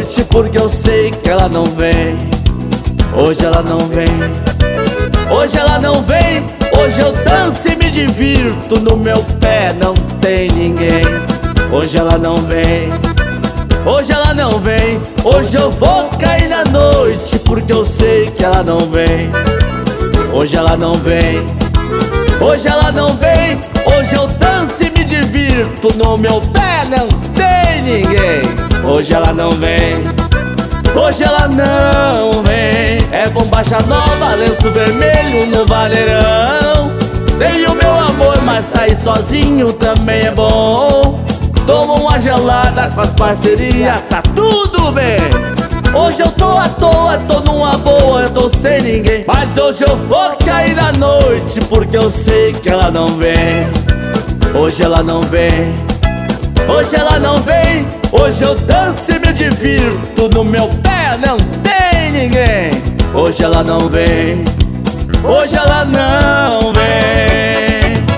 noite, porque eu sei que ela não vem. Hoje ela não vem. Hoje ela não vem. Hoje eu danço e me divirto. No meu pé não tem ninguém. Hoje ela não vem. Hoje ela não vem. Hoje eu vou cair na noite, porque eu sei que ela não vem. Hoje ela não vem. Hoje ela não vem. Hoje eu danço e me divirto. No meu pé não tem ninguém. Hoje ela não vem. Hoje ela não vem. É bombacha nova, lenço vermelho no vaneirão. Dei o meu amor, mas sair sozinho também é bom. Toma uma gelada com as parcerias, tá tudo bem. Hoje eu tô à toa, tô numa boa, eu tô sem ninguém. Mas hoje eu vou cair na noite, porque eu sei que ela não vem. Hoje ela não vem. Hoje ela não vem. Hoje eu danço e me divirto. No meu pé não tem ninguém. Hoje ela não vem. Hoje ela não vem.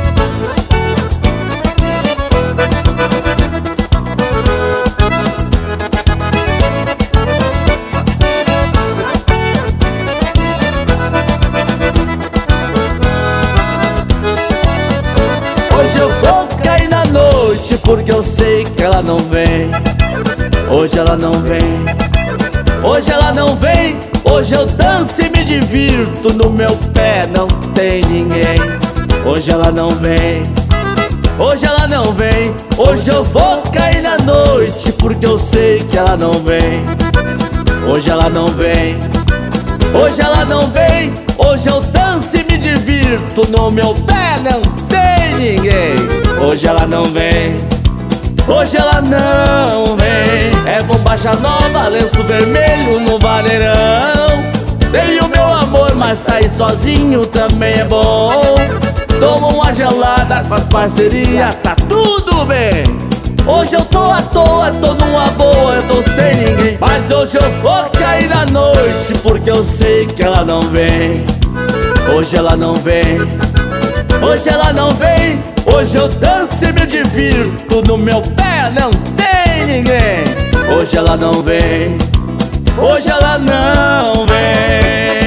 Hoje eu vou cair na noite, porque eu sei que ela não vem. Hoje ela não vem. Hoje ela não vem. Hoje eu danço e me divirto. No meu pé não tem ninguém. Hoje ela não vem. Hoje ela não vem. Hoje eu vou cair na noite, porque eu sei que ela não vem. Hoje ela não vem. Hoje ela não vem. Hoje eu danço e me divirto. No meu pé não tem ninguém. Hoje ela não vem. Hoje ela não vem. É bombacha nova, lenço vermelho no vaneirão. Dei o meu amor, mas sair sozinho também é bom. Toma uma gelada com as parcerias, tá tudo bem. Hoje eu tô à toa, tô numa boa, eu tô sem ninguém. Mas hoje eu vou cair na noite, porque eu sei que ela não vem. Hoje ela não vem. Hoje ela não vem. Hoje eu danço e me divirto. No meu pé não tem ninguém. Hoje ela não vem. Hoje ela não vem.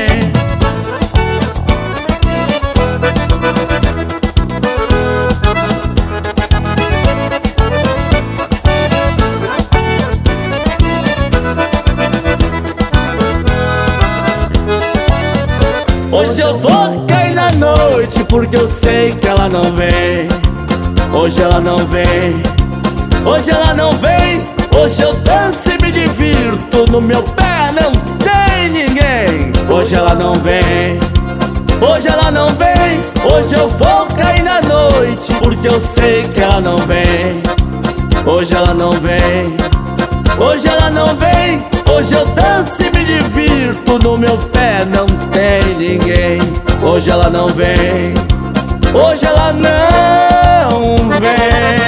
Hoje eu vou cair na noite, porque eu sei que ela não vem. Hoje ela não vem. Hoje ela não vem. Hoje eu danço e me divirto. No meu pé não tem ninguém. Hoje ela não vem. Hoje ela não vem. Hoje eu vou cair na noite, porque eu sei que ela não vem. Hoje ela não vem. Hoje ela não vem. Hoje eu danço e me divirto. No meu pé não tem ninguém. Hoje ela não vem. Hoje ela não vem.